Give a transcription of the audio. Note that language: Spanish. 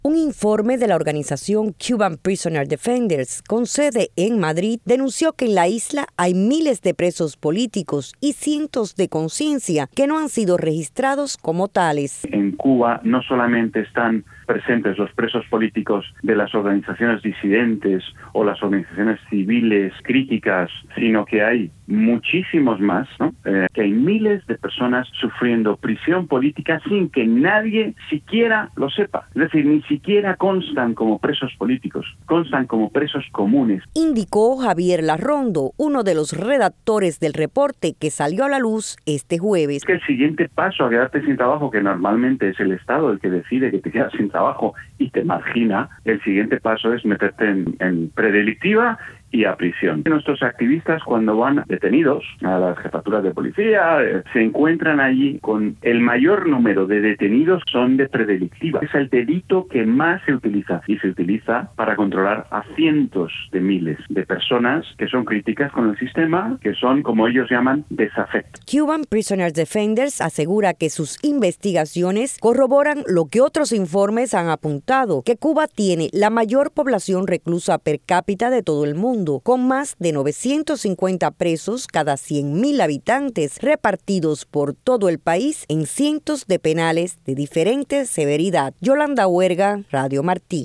Un informe de la organización Cuban Prisoner Defenders, con sede en Madrid, denunció que en la isla hay miles de presos políticos y cientos de conciencia que no han sido registrados como tales. En Cuba no solamente están presentes los presos políticos de las organizaciones disidentes o las organizaciones civiles críticas, sino que hay muchísimos más, ¿no? Que hay miles de personas sufriendo prisión política sin que nadie siquiera lo sepa. Es decir, ni siquiera constan como presos políticos, constan como presos comunes. Indicó Javier Larrondo, uno de los redactores del reporte que salió a la luz este jueves. Es que el siguiente paso a quedarte sin trabajo, que normalmente es el Estado el que decide que te quedas sin trabajo y te margina, el siguiente paso es meterte en predelictiva y a prisión. Nuestros activistas, cuando van detenidos a las jefaturas de policía, se encuentran allí con el mayor número de detenidos son de predelictiva. Es el delito que más se utiliza y se utiliza para controlar a cientos de miles de personas que son críticas con el sistema, que son, como ellos llaman, desafectos. Cuban Prisoner Defenders asegura que sus investigaciones corroboran lo que otros informes han apuntado, que Cuba tiene la mayor población reclusa per cápita de todo el mundo, con más de 950 presos cada 100.000 habitantes, repartidos por todo el país en cientos de penales de diferente severidad. Yolanda Huerga, Radio Martí.